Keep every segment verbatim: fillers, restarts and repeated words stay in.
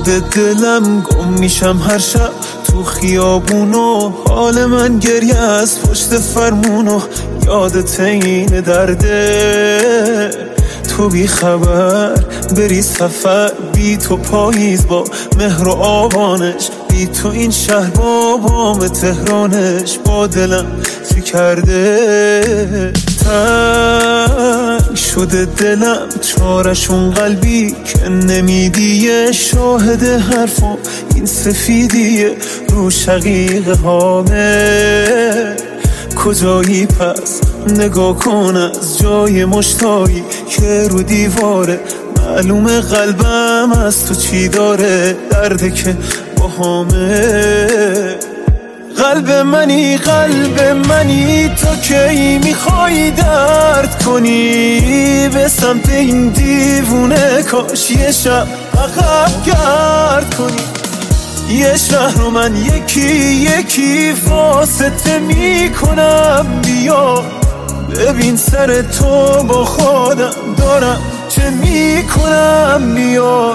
خودت دلم گم میشم هر شب تو خیابونو، حال من گریه از پشت فرمونو، یادت این درده تو بی خبر بری سفر، بی تو پاییز با مهر و آبانش، بی تو این شهر با بام تهرانش، با دلم چی کرده تنگ شده دلم، چارشون قلبی که نمیدیه، شاهد حرفم این سفیدیه رو شقیقه هامه. کجایی پس نگاه کن از جای مشتایی که رو دیواره، معلومه قلبم از تو چی داره، درده که باهامه. قلب منی قلب منی تا کی میخوای درد کنی، به سمت این دیوونه کاش یه شب عقب گرد کنی. یه شهر رو من یکی یکی واسطه میکنم، بیا ببین سر تو با خودم دارم چه میکنم، بیا.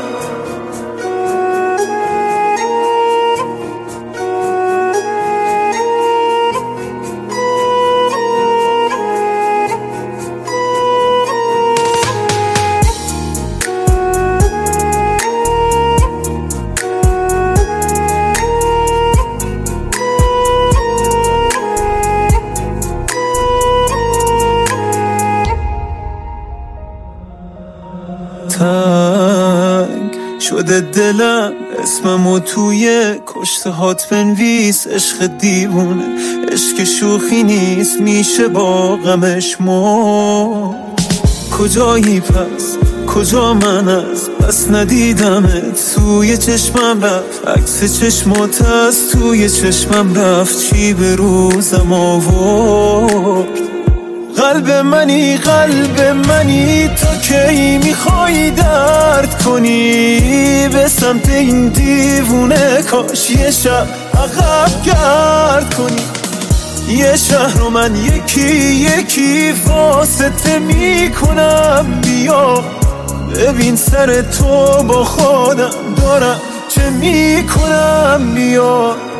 تنگ شده دلم اسممو توی کشته هات بنویس، عشق دیوونه عشق شوخی نیست، میشه با غمش مو. کجایی پس کجا من از بس ندیدمت، توی چشمم رفت عکس چشمات از توی چشمم رفت، چی به روزم آورد. قلب منی قلب منی تا کی میخوای درد کنی، به سمت این دیوونه کاش یه شب عقب گرد کنی. یه شهر رو من یکی یکی واسطه میکنم، بیا ببین سر تو با خودم دارم چه میکنم، بیا.